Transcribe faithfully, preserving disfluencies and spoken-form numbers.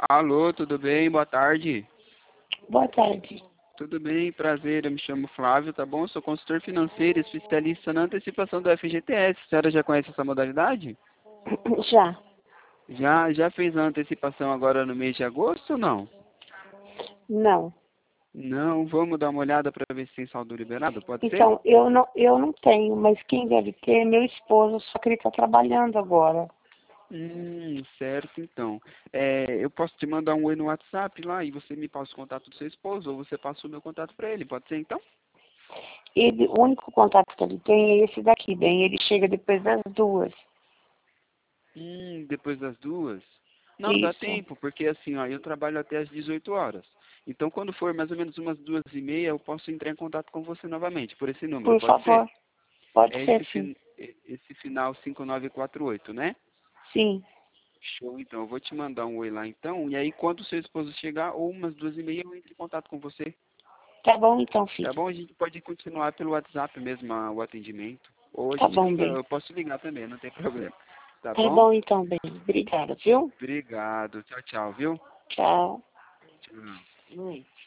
Alô, tudo bem? Boa tarde. Boa tarde. Tudo bem, prazer, eu me chamo Flávio, tá bom? Eu sou consultor financeiro, especialista na antecipação do F G T S. A senhora já conhece essa modalidade? Já. Já, já fez a antecipação agora no mês de agosto ou não? Não. Não, vamos dar uma olhada para ver se tem saldo liberado, pode ser? Então, eu não, eu não tenho, mas quem deve ter é meu esposo, só que ele está trabalhando agora. Hum, certo, então. É, eu posso te mandar um oi no WhatsApp lá e você me passa o contato do seu esposo ou você passa o meu contato para ele, pode ser então? Ele, o único contato que ele tem é esse daqui, bem, ele chega depois das duas. Hum, depois das duas? Não, dá Isso. tempo, porque assim, ó, eu trabalho até às dezoito horas. Então, quando for mais ou menos umas duas e meia, eu posso entrar em contato com você novamente, por esse número, Por pode ser? favor. Pode É ser, esse, sim. fin esse final cinco nove quatro oito, né? Sim. Show, então. Eu vou te mandar um oi lá, então. E aí, quando o seu esposo chegar, ou umas duas e meia, eu entro em contato com você. Tá bom então, Tá filho. bom? A gente pode continuar pelo WhatsApp mesmo, ah, o atendimento. Ou a Tá gente bum liga, bem. eu posso ligar também, não tem problema. Tá Tá bom? bom então, bem. Obrigada, viu? Obrigado. Tchau, tchau, viu? Tchau. Tchau. Oi.